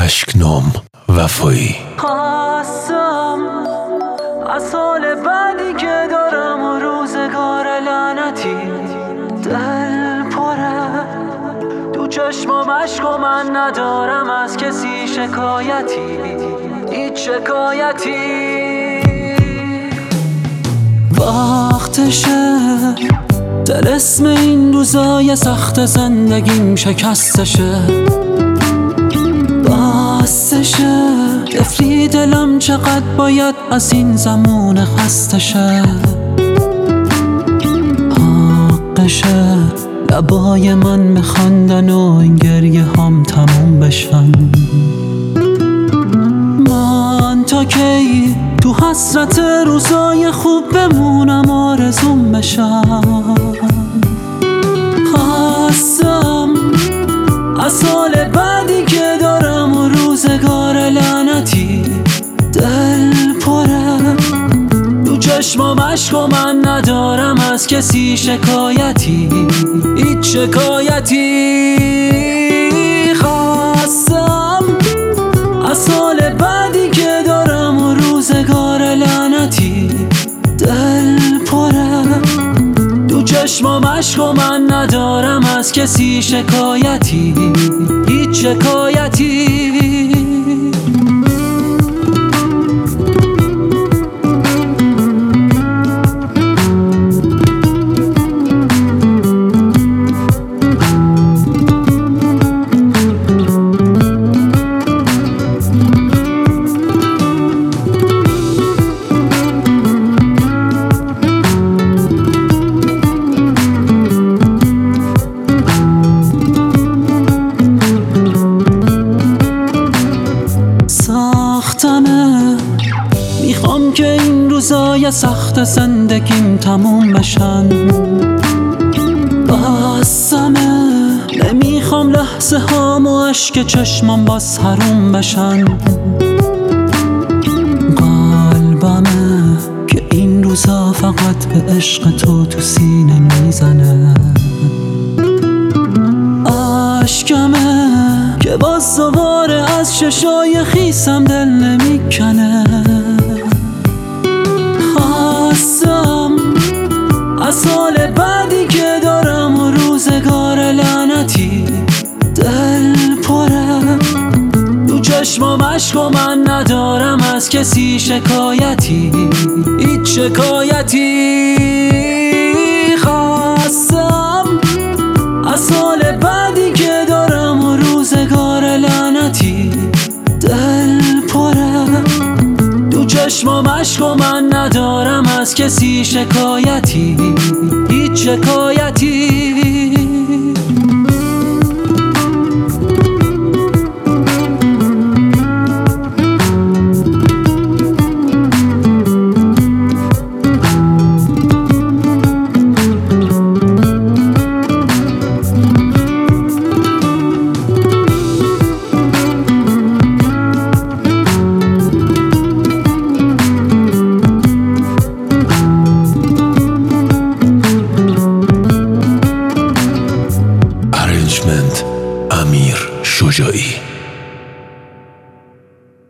اشکنام وفایی. خواستم از حال بعدی که دارم و روزگار لعنتی دل پره تو چشمام عشق و من ندارم از کسی شکایتی، هیچ شکایتی. وقتشه طلسم این روزای سخت زندگیم شکستشه، بستشه طفلی دلم چقدر باید از این زمان خستشه. حقشه لبای من بخندن و این گریه هم تموم بشن. من تا کی تو حسرت روزای خوب بمونم آرزوم بشم. خواستم از حال بعدی که دارم و روزگار لعنتی دل پره تو چشمام عشق و من ندارم از کسی شکایتی، هیچ شکایتی. خواستم از حال بعدی که دارم و روزگار لعنتی دل پره تو چشمام عشق و من ندارم از کسی شکایتی، هیچ شکایتی. میخوام که این روزای سخت زندگیم تموم بشن. بسمه نمیخوام لحظه هام و عشق چشمام باز حروم بشن. قلبمه که این روزا فقط به عشق تو سینه میزنه. عشقمه که باز دوباره از چشای خیسم دل نمیکنه. خواستم از حال بعدی که دارم و روزگار لعنتی دل پره تو چشمام عشق و من ندارم از کسی شکایتی، هیچ شکایتی. خواستم از حال بعدی که دارم و روزگار لعنتی دل پره تو چشمام عشق و من ندارم از کسی شکایتی، هیچ شکایتی.